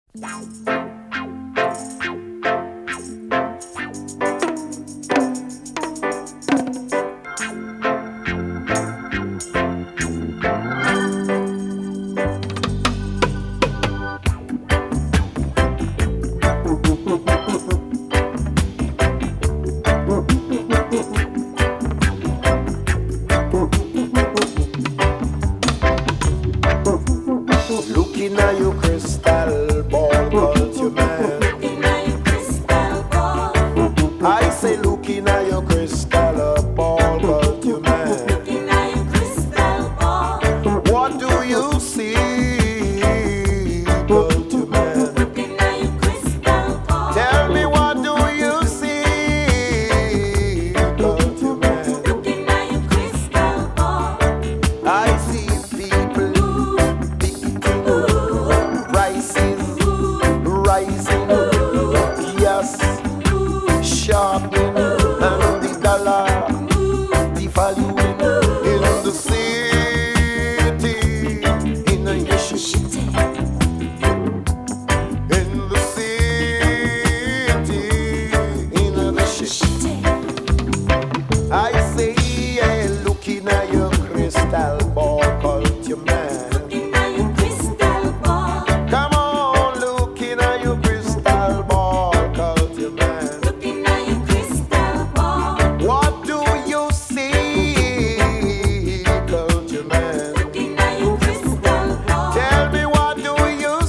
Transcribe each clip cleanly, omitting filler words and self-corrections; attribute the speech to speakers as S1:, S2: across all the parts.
S1: Looking at your crystal ball, culture man.
S2: Looking at your crystal ball.
S1: I say looking at your crystal ball, culture man.
S2: Looking at your crystal ball.
S1: What do you see, culture man?
S2: Looking at your crystal ball.
S1: Tell me what do you see, culture man?
S2: Looking at your crystal ball.
S1: I see people rising, yes, sharpening, and the dollar devaluing in the city, in the city, in the city, in the city. I say, yeah, looking at your crystal ball, culture man.
S2: Looking at your crystal ball.
S1: Come on, looking at your crystal ball, culture man.
S2: Looking at your crystal ball.
S1: What do you see, culture man?
S2: Looking at your crystal ball.
S1: Tell me what do you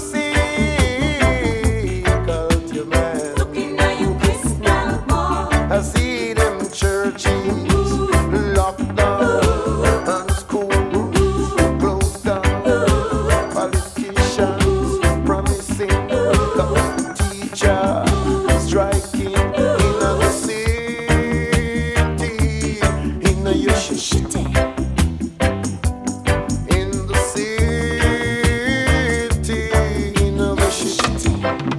S1: see, culture man?
S2: Looking at your crystal ball.
S1: I see them churches locked down and schools closed down. Politicians promising, teachers striking in the city, in the city, in the city, in the city.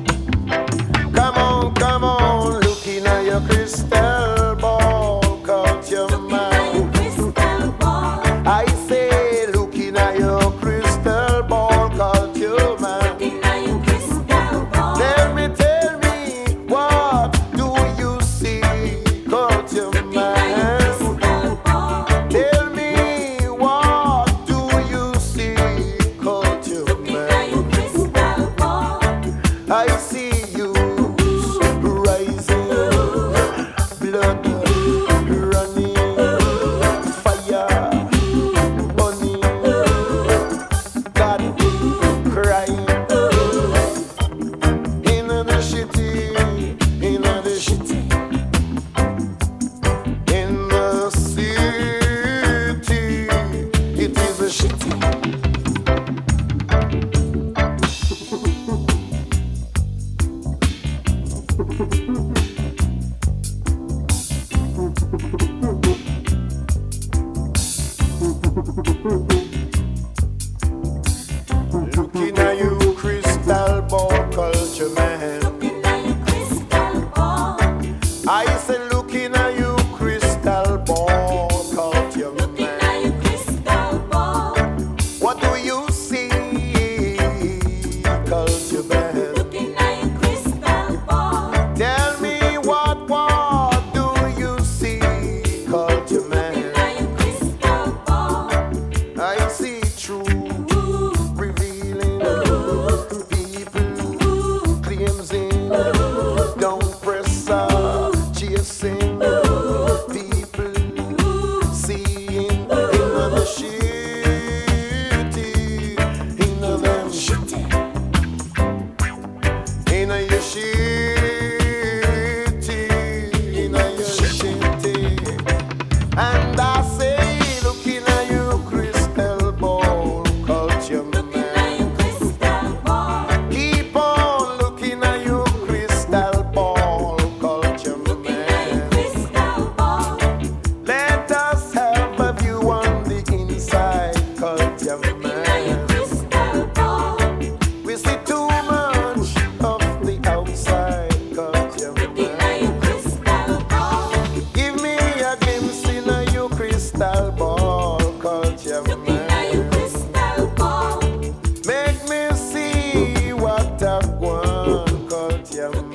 S1: Come on, looking at your crystal ball, culture
S2: Looking at
S1: man.
S2: your crystal ball.
S1: I say, looking at your crystal ball, culture man.
S2: Looking at your crystal ball.
S1: Tell me, what do you see, culture
S2: Looking at your
S1: man?
S2: crystal ball.
S1: Tell me, what do you see, culture
S2: Looking at
S1: man?
S2: your crystal ball.
S1: I see you rising, blood running, fire burning, God crying in the city, in the city, in the city. It is a city. Looking at you, crystal ball, culture man.
S2: Looking at your crystal ball.
S1: I say, looking at you, crystal ball, culture
S2: Looking
S1: man.
S2: at your crystal ball.
S1: What do you see, culture man?
S2: Looking at your crystal ball.
S1: Tell me what do you see, culture man?
S2: Looking at your crystal ball.
S1: I see truth revealing, people cleansing, don't press chasing, people seeing in the city, in the city, in your city, in your city. And I say, looking at you, crystal ball, culture
S2: Looking
S1: man.
S2: at your crystal ball.
S1: Keep on looking at you, crystal ball, culture
S2: Looking at your
S1: man.
S2: crystal ball.
S1: Let us have a view on the inside, culture
S2: Looking at your
S1: man.
S2: crystal ball.
S1: We see too much of the outside, culture
S2: Looking at
S1: man.
S2: your crystal ball.
S1: Give me a glimpse in your crystal ball, culture
S2: Looking at
S1: man.
S2: your crystal ball.
S1: Make me see what I've am